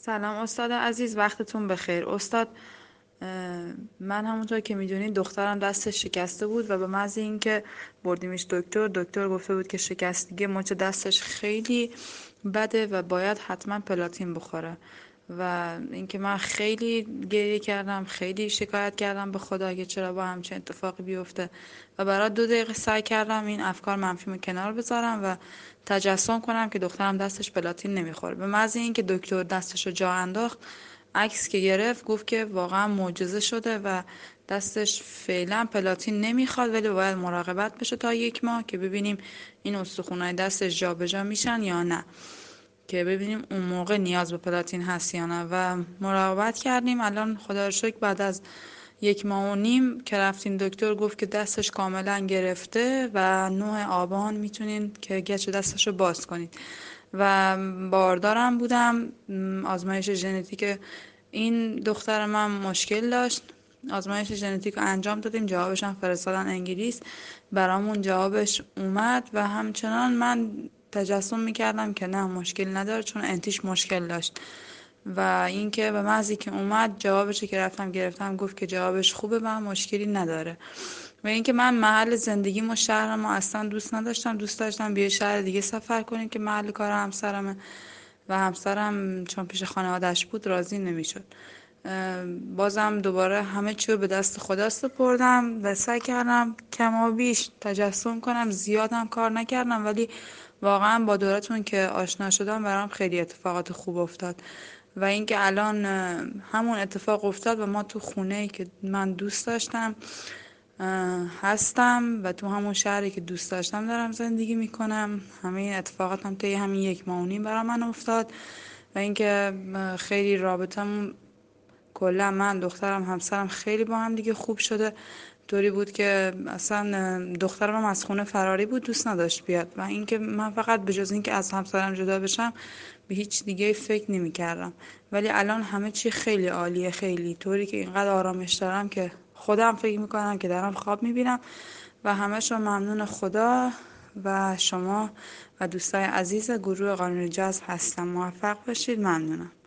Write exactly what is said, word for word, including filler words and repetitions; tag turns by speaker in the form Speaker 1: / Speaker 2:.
Speaker 1: سلام استاد عزیز، وقتتون بخیر. استاد، من همونطور که میدونید دخترم دستش شکسته بود و به محض اینکه بردیمش دکتر دکتر گفته بود که شکستگی مچ دستش خیلی بده و باید حتما پلاتین بخوره. و اینکه من خیلی گریه کردم، خیلی شکایت کردم به خدا که چرا با همچین اتفاقی بیفته و برای دو دقیقه سعی کردم این افکار منفیمو کنار بذارم و تجسم کنم که دخترم دستش پلاتین نمیخوره. به محض اینکه دکتر دستش رو جا انداخت، عکس که گرفت، گفت که واقعا معجزه شده و دستش فعلا پلاتین نمیخواد، ولی باید مراقبت بشه تا یک ماه که ببینیم این استخونای دستش جابجا میشن یا نه، که ببینیم اون موقع نیاز به پلاتین هست یا نه. و مراقبت کردیم. الان خدا رو شکر بعد از یک ماه و نیم که رفتیم دکتر گفت که دستش کاملا گرفته و نه آبان میتونین که گچ دستش رو باز کنید. و باردارم بودم. آزمایش ژنتیک این دختر من مشکل داشت. آزمایش ژنتیک رو انجام دادیم، جوابش هم فرستادن انگلیس، برامون جوابش اومد و همچنان من تجسم میکردم که نه مشکل نداره، چون انتیش مشکل داشت. و اینکه به محضی که اومد جوابش که رفتم گرفتم گفت که جوابش خوبه و مشکلی نداره. و اینکه من محل زندگیم و شهرم اصلا دوست نداشتم، دوست داشتم به یه شهر دیگه سفر کنیم که محل کار همسرمه و همسرم چون پیش خانواده‌اش بود راضی نمیشد. بازم دوباره همه چی رو به دست خدا سپردم و سعی کردم کم و بیش تجسم کنم، زیادم کار نکردم، ولی واقعا با دورتون که آشنا شدم برام خیلی اتفاقات خوب افتاد. و اینکه الان همون اتفاق افتاد و ما تو خونه‌ای که من دوست داشتم هستم و تو همون شهری که دوست داشتم دارم زندگی میکنم. همه این اتفاقات هم طی همین یک ماه و نیم برای من افتاد. و اینکه خیلی رابطمون کلا من دخترم همسرم خیلی با هم دیگه خوب شده. طوری بود که اصلا دخترم هم از خونه فراری بود، دوست نداشت بیاد. و اینکه من فقط به جز اینکه از همسرم جدا بشم به هیچ دیگه فکر نمی کردم. ولی الان همه چی خیلی عالیه، خیلی طوری که اینقدر آرامش دارم که خودم فکر میکنم که دارم خواب میبینم. و همه ممنون خدا و شما و دوستای عزیز گروه قانون جذب هستم. موفق باشید. ممنونم.